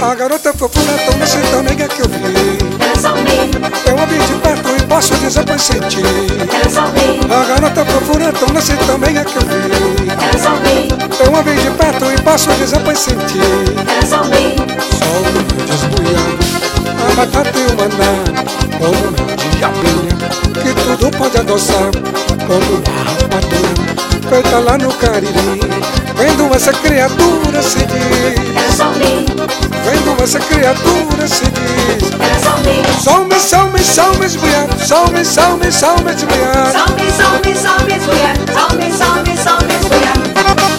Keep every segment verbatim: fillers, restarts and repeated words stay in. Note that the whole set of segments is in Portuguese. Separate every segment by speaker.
Speaker 1: A garota fofura tão nesse tão nega que eu vi. Eu a vi de perto e posso dizer pois senti. A garota fofura tão nesse tão nega que eu vi. Eu a vi de perto e posso dizer pois senti. Sol desbuiado, a batata e o maná, como mel de abelha, que tudo pode adoçar, como uma rapadura, feita lá no Cariri. Vendo essa criatura se diz, vendo essa criatura se diz, some, some, some, esbuiado, some, some, some, esbuiado,
Speaker 2: some, some, some, esbuiado, some, some, some, esbuiado.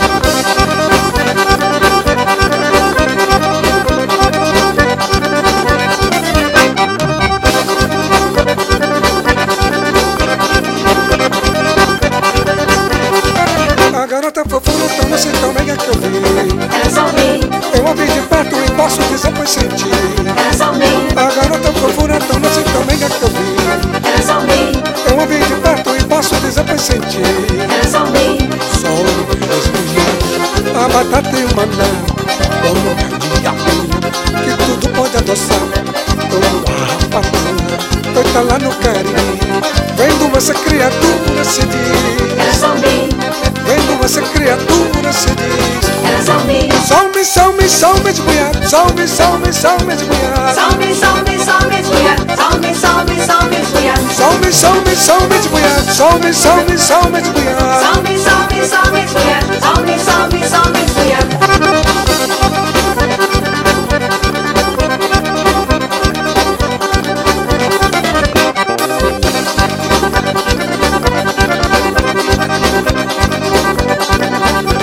Speaker 1: A garota fofura tão nesse tão mega que eu vi. Eu a vi de perto e posso dizer pois senti. A garota fofura tão nesse tão mega que eu vi. Eu a vi de perto e posso dizer pois senti. Sol desbuiado, a batata e o maná, como mel de abelha, que tudo pode adoçar, como a rapadura, feita lá no Cariri. Vendo essa criatura se diz, vendo essa criatura se diz, some, some, some, esbuiado, some, some, some, esbuiado,
Speaker 2: Some, some, some, esbuiado, some, some, some, esbuiado.
Speaker 1: some, some, some, esbuiado, some, some, some, esbuiado.
Speaker 2: Some, some, some, esbuiado, some, some, some, esbuiado.